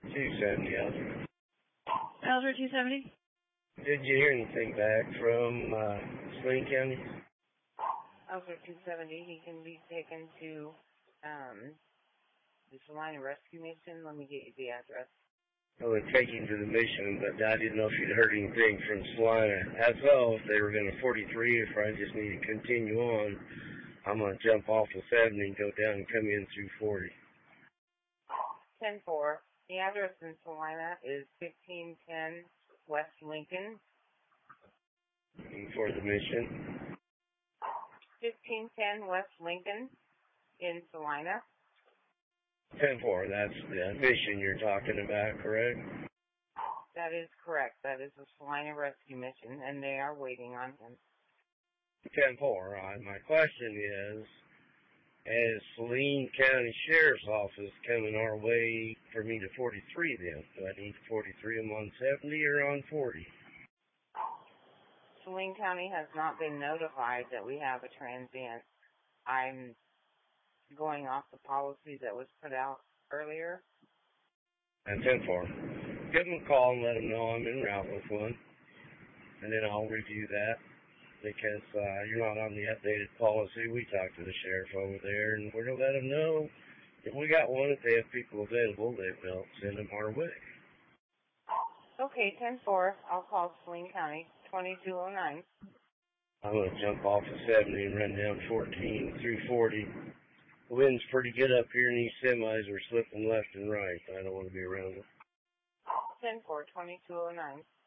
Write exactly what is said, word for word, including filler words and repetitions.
two seventy, Alger. Alger two seventy? Did you hear anything back from uh, Saline County? Alger two seventy, he can be taken to um, the Salina Rescue Mission. Let me get you the address. I would take him to the mission, but I didn't know if you'd heard anything from Salina. As well, if they were going to forty-three, if I just need to continue on, I'm going to jump off of seventy and go down and come in through forty. ten four. The address in Salina is fifteen ten West Lincoln. For the mission? fifteen ten West Lincoln in Salina. ten four, that's the mission you're talking about, correct? That is correct. That is the Salina Rescue Mission, and they are waiting on him. ten four, uh, my question is, is Saline County Sheriff's Office coming our way for me to forty-three then? Do I need forty-three I'm on seventy or on forty? Saline County has not been notified that we have a transient. I'm going off the policy that was put out earlier. And ten four. Give them a call and let them know I'm en route with one. And then I'll review that. Because uh, you're not on the updated policy. We talked to the sheriff over there, and we're going to let them know if we got one, if they have people available, they'll send them our way. Okay, ten four. I'll call Saline County, twenty-two oh nine. I'm going to jump off of seventy and run down fourteen through forty. The wind's pretty good up here, and these semis are slipping left and right. I don't want to be around them. ten four, twenty-two oh nine.